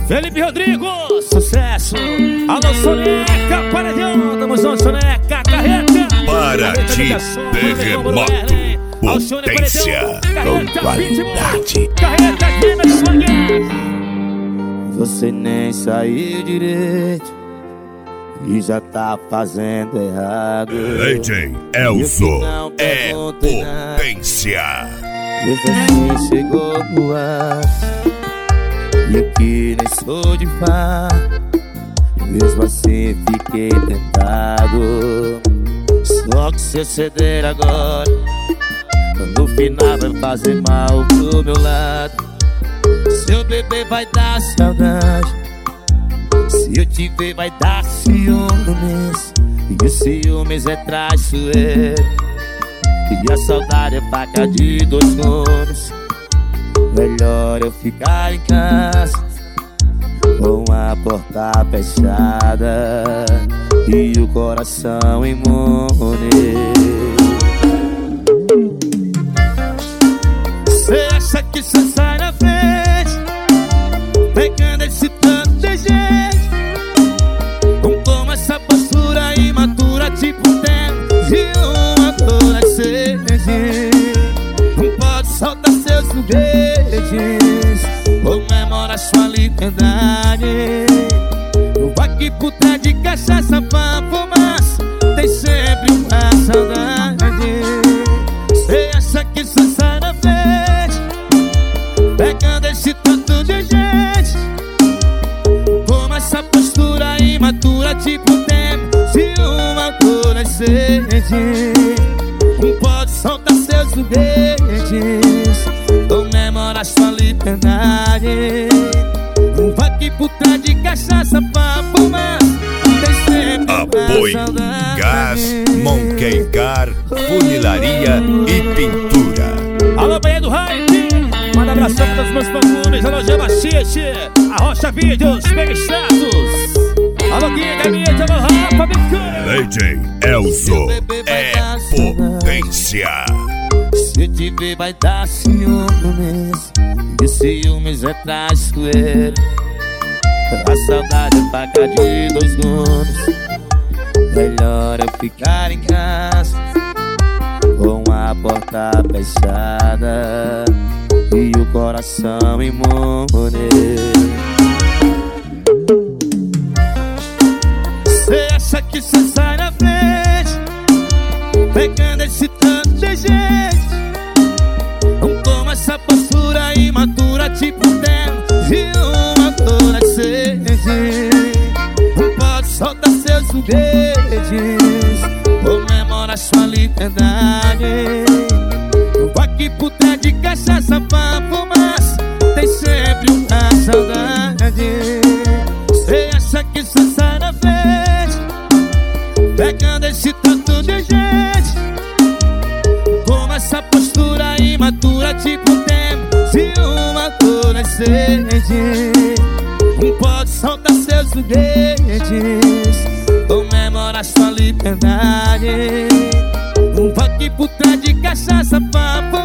Felipe Rodrigo, sucesso. Alô, Soneca, paredão, tamo junto, Soneca, carreta. Paraty, terremoto, potência, com qualidade. Carreta aqui, meu sonho. Você nem saiu direito e já tá fazendo errado. DJ Elzo é potência. Mesmo assim chegou no ar, e eu que nem sou de fá, mesmo assim fiquei tentado. Só que se eu ceder agora, no final vai fazer mal pro meu lado. Seu bebê vai dar saudade, se eu te ver vai dar ciúmes, e o ciúmes é traiçoeiro, e a saudade é faca de dois gumes. Melhor eu ficar em casa, com a porta fechada e o coração imune. Cê acha que cê sai na frente, pegando esse tanto de gente, com essa postura imatura, tipo tempo de uma adolescente. Não pode soltar seus foguetes, comemora sua liberdade. Vai que puta de cachaça pra fumaça, tem sempre uma saudade. Cê acha que cê sai na frente, pegando esse tanto de gente, com essa postura imatura, tipo tempo de uma adolescente. Não pode soltar seus foguetes, comemora sua liberdade. Vai que puta de cachaça pra fumar, tem sempre Apoio Gás, Monqueicar, Funilaria e Pintura. Alô, Bahia do Hype, manda abração para os meus fã-clubes. Alô, Gema Xixi, a Rocha Vídeos, Bem Status. Alô, Guinga Mídia, alô, Rafa, Bicu. DJ Elzo é potência. Se eu te ver vai dar ciúmes, e ciúmes é traiçoeiro, a saudade é faca de dois gumes. Melhor eu ficar em casa, com a porta fechada e o coração imune. Cê acha que cê sai na frente, pegando esse tanto de gente, com essa postura imatura, tipo tempo de uma adolescente. Não pode soltar seus foguetes, comemora sua liberdade. Vai que puta de cachaça pra fumaça, tem sempre uma saudade. Cê acha que cê sai na frente, pegando esse tanto de gente, com essa postura imatura, tipo tempo de uma adolescente. Não pode soltar seus foguetes, comemora sua liberdade. Vai que puta de cachaça pra